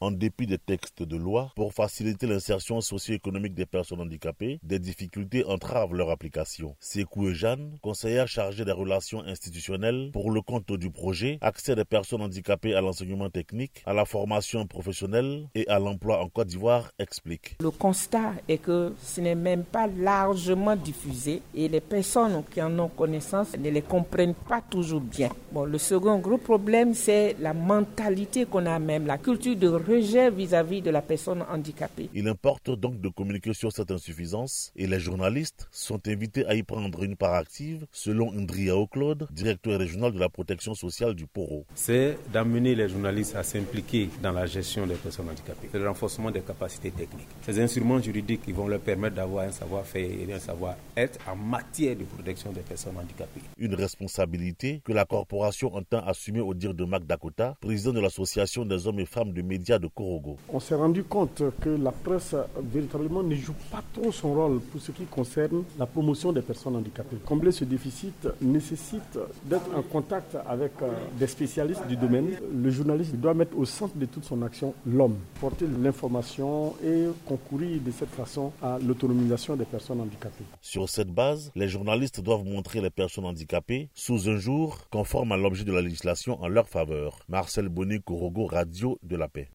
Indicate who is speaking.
Speaker 1: En dépit des textes de loi pour faciliter l'insertion socio-économique des personnes handicapées, des difficultés entravent leur application. Sékou Jeanne, conseillère chargée des relations institutionnelles pour le compte du projet Accès des personnes handicapées à l'enseignement technique, à la formation professionnelle et à l'emploi en Côte d'Ivoire, explique.
Speaker 2: Le constat est que ce n'est même pas largement diffusé et les personnes qui en ont connaissance ne les comprennent pas toujours bien. Le second gros problème, c'est la mentalité qu'on a même, la culture de rejet vis-à-vis de la personne handicapée.
Speaker 1: Il importe donc de communiquer sur cette insuffisance et les journalistes sont invités à y prendre une part active, selon Ndriao Claude, directeur régional de la protection sociale du Poro.
Speaker 3: C'est d'amener les journalistes à s'impliquer dans la gestion des personnes handicapées, le renforcement des capacités techniques. Ces instruments juridiques qui vont leur permettre d'avoir un savoir-faire et un savoir-être en matière de protection des personnes handicapées.
Speaker 1: Une responsabilité que la corporation entend assumer au dire de Mac Dakota, président de l'association des hommes et femmes de médias de Korogo.
Speaker 4: On s'est rendu compte que la presse véritablement ne joue pas trop son rôle pour ce qui concerne la promotion des personnes handicapées. Combler ce déficit nécessite d'être en contact avec des spécialistes du domaine. Le journaliste doit mettre au centre de toute son action l'homme, porter l'information et concourir de cette façon à l'autonomisation des personnes handicapées.
Speaker 1: Sur cette base, les journalistes doivent montrer les personnes handicapées sous un jour conforme à l'objet de la législation en leur faveur. Marcel Bonnet, Korogo, Radio de la Paix.